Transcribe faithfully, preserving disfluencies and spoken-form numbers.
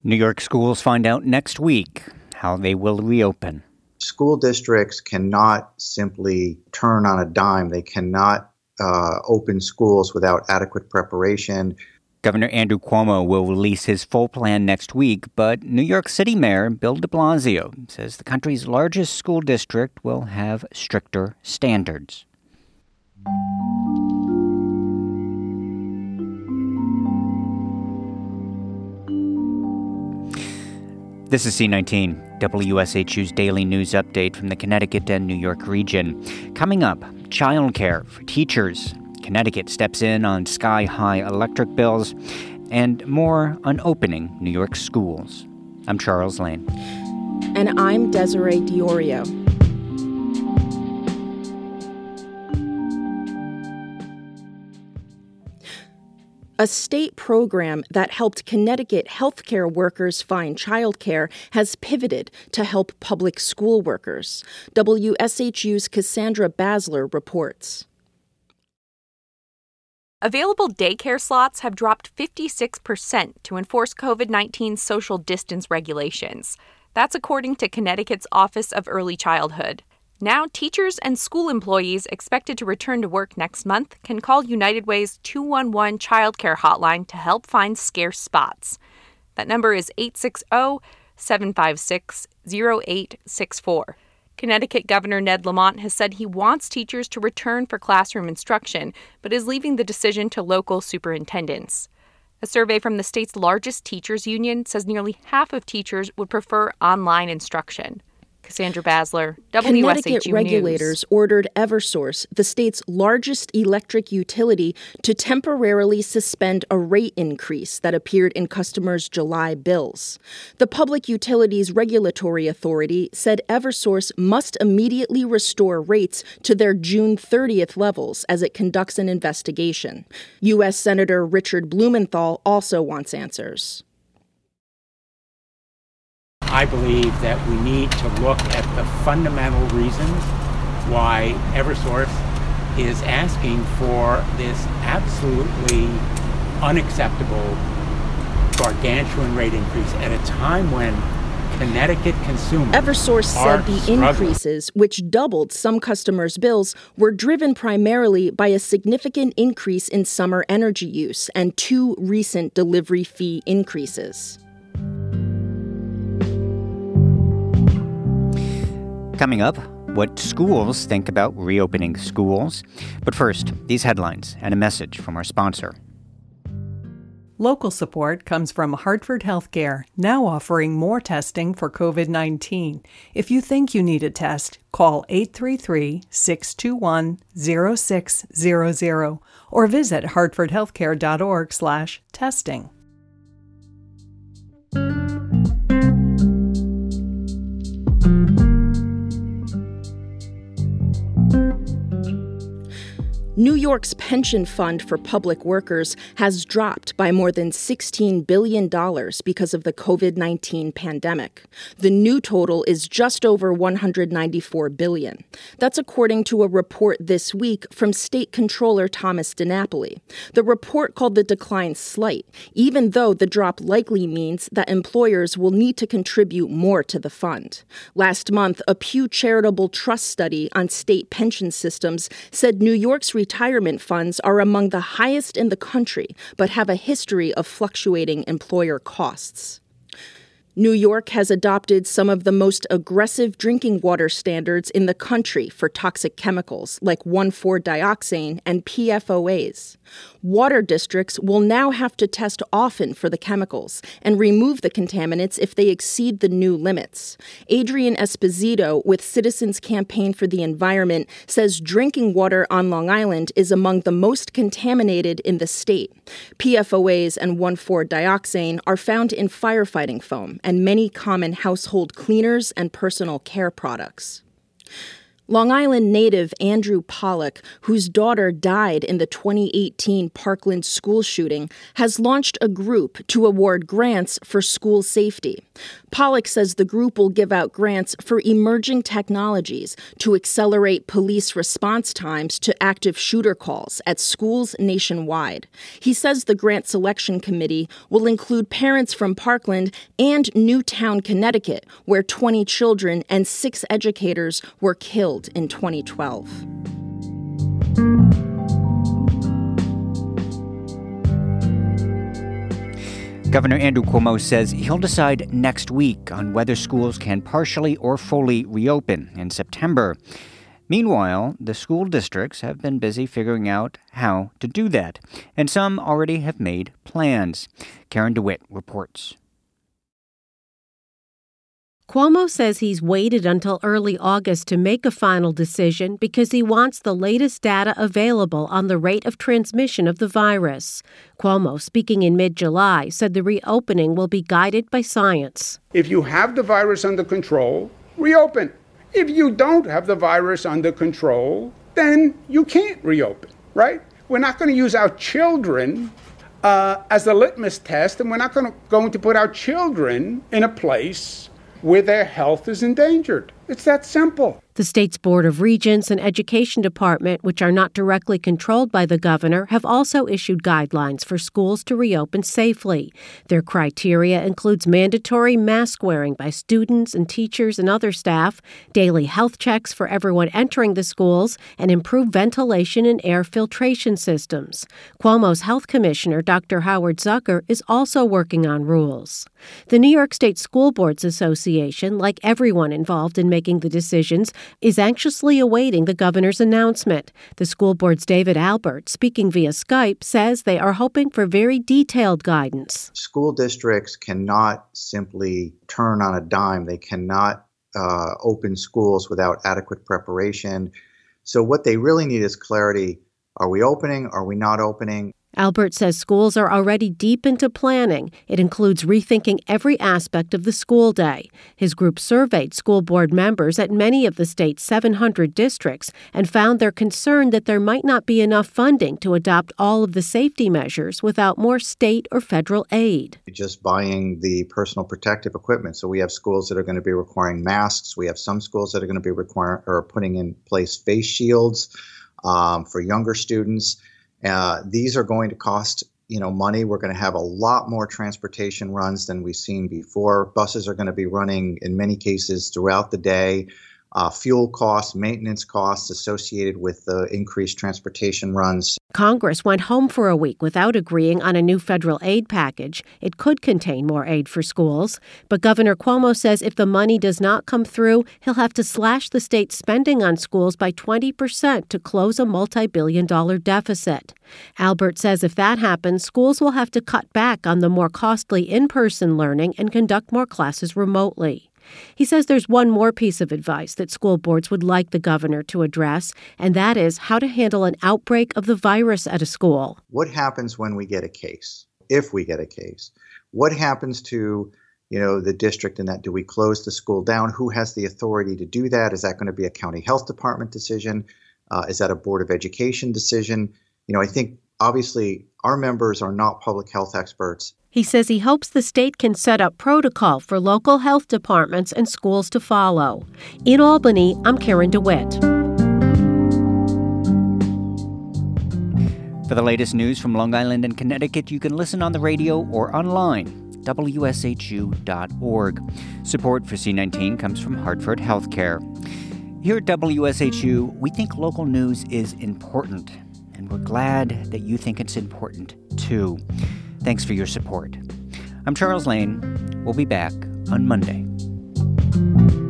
New York schools find out next week how they will reopen. School districts cannot simply turn on a dime. They cannot uh, open schools without adequate preparation. Governor Andrew Cuomo will release his full plan next week, but New York City Mayor Bill de Blasio says the country's largest school district will have stricter standards. This is C nineteen, W S H U's daily news update from the Connecticut and New York region. Coming up, childcare for teachers. Connecticut steps in on sky-high electric bills, and more on opening New York schools. I'm Charles Lane. And I'm Desiree Diorio. A state program that helped Connecticut healthcare workers find childcare has pivoted to help public school workers. W S H U's Cassandra Basler reports. Available daycare slots have dropped fifty-six percent to enforce covid nineteen social distance regulations. That's according to Connecticut's Office of Early Childhood. Now, teachers and school employees expected to return to work next month can call United Way's two one one childcare hotline to help find scarce spots. That number is eight six zero, seven five six, zero eight six four. Connecticut Governor Ned Lamont has said he wants teachers to return for classroom instruction, but is leaving the decision to local superintendents. A survey from the state's largest teachers union says nearly half of teachers would prefer online instruction. Cassandra Basler, W S H U Connecticut regulators News. ordered Eversource, the state's largest electric utility, to temporarily suspend a rate increase that appeared in customers' July bills. The Public Utilities Regulatory Authority said Eversource must immediately restore rates to their June thirtieth levels as it conducts an investigation. U S Senator Richard Blumenthal also wants answers. I believe that we need to look at the fundamental reasons why Eversource is asking for this absolutely unacceptable gargantuan rate increase at a time when Connecticut consumers Eversource said the struggling. increases, which doubled some customers' bills, were driven primarily by a significant increase in summer energy use and two recent delivery fee increases. Coming up, what schools think about reopening schools. But first, these headlines and a message from our sponsor. Local support comes from Hartford Healthcare, now offering more testing for covid nineteen. If you think you need a test, call eight three three, six two one, zero six zero zero or visit hartfordhealthcare.org slash testing. New York's pension fund for public workers has dropped by more than sixteen billion dollars because of the covid nineteen pandemic. The new total is just over one hundred ninety-four billion dollars. That's according to a report this week from State Controller Thomas DiNapoli. The report called the decline slight, even though the drop likely means that employers will need to contribute more to the fund. Last month, a Pew Charitable Trust study on state pension systems said New York's retirement funds are among the highest in the country, but have a history of fluctuating employer costs. New York has adopted some of the most aggressive drinking water standards in the country for toxic chemicals like one four dioxane and P F O As. Water districts will now have to test often for the chemicals and remove the contaminants if they exceed the new limits. Adrian Esposito with Citizens Campaign for the Environment says drinking water on Long Island is among the most contaminated in the state. P F O As and one four dioxane are found in firefighting foam and many common household cleaners and personal care products. Long Island native Andrew Pollock, whose daughter died in the twenty eighteen Parkland school shooting, has launched a group to award grants for school safety. Pollock says the group will give out grants for emerging technologies to accelerate police response times to active shooter calls at schools nationwide. He says the grant selection committee will include parents from Parkland and Newtown, Connecticut, where twenty children and six educators were killed in twenty twelve. Governor Andrew Cuomo says he'll decide next week on whether schools can partially or fully reopen in September. Meanwhile, the school districts have been busy figuring out how to do that, and some already have made plans. Karen DeWitt reports. Cuomo says he's waited until early August to make a final decision because he wants the latest data available on the rate of transmission of the virus. Cuomo, speaking in mid-July, said the reopening will be guided by science. If you have the virus under control, reopen. If you don't have the virus under control, then you can't reopen, right? We're not going to use our children uh, as the litmus test, and we're not going to, going to put our children in a place where their health is endangered. It's that simple. The state's Board of Regents and Education Department, which are not directly controlled by the governor, have also issued guidelines for schools to reopen safely. Their criteria includes mandatory mask wearing by students and teachers and other staff, daily health checks for everyone entering the schools, and improved ventilation and air filtration systems. Cuomo's health commissioner, Doctor Howard Zucker, is also working on rules. The New York State School Boards Association, like everyone involved in making the decisions, is anxiously awaiting the governor's announcement. The school board's David Albert, speaking via Skype, says they are hoping for very detailed guidance. School districts cannot simply turn on a dime. They cannot uh, open schools without adequate preparation. So what they really need is clarity. Are we opening? Are we not opening? Albert says schools are already deep into planning. It includes rethinking every aspect of the school day. His group surveyed school board members at many of the state's seven hundred districts and found they're concerned that there might not be enough funding to adopt all of the safety measures without more state or federal aid. Just buying the personal protective equipment. So we have schools that are going to be requiring masks. We have some schools that are going to be requiring or putting in place face shields um, for younger students. Uh, these are going to cost, you know, money. We're going to have a lot more transportation runs than we've seen before. Buses are going to be running in many cases throughout the day. Uh, fuel costs, maintenance costs associated with the increased transportation runs. Congress went home for a week without agreeing on a new federal aid package. It could contain more aid for schools. But Governor Cuomo says if the money does not come through, he'll have to slash the state's spending on schools by twenty percent to close a multi-billion dollar deficit. Albert says if that happens, schools will have to cut back on the more costly in-person learning and conduct more classes remotely. He says there's one more piece of advice that school boards would like the governor to address, and that is how to handle an outbreak of the virus at a school. What happens when we get a case? If we get a case, what happens to, you know, the district in that? Do we close the school down? Who has the authority to do that? Is that going to be a county health department decision? Uh, is that a board of education decision? You know, I think obviously our members are not public health experts. He says he hopes the state can set up protocol for local health departments and schools to follow. In Albany, I'm Karen DeWitt. For the latest news from Long Island and Connecticut, you can listen on the radio or online, W S H U dot org. Support for C nineteen comes from Hartford Healthcare. Here at W S H U, we think local news is important, and we're glad that you think it's important too. Thanks for your support. I'm Charles Lane. We'll be back on Monday.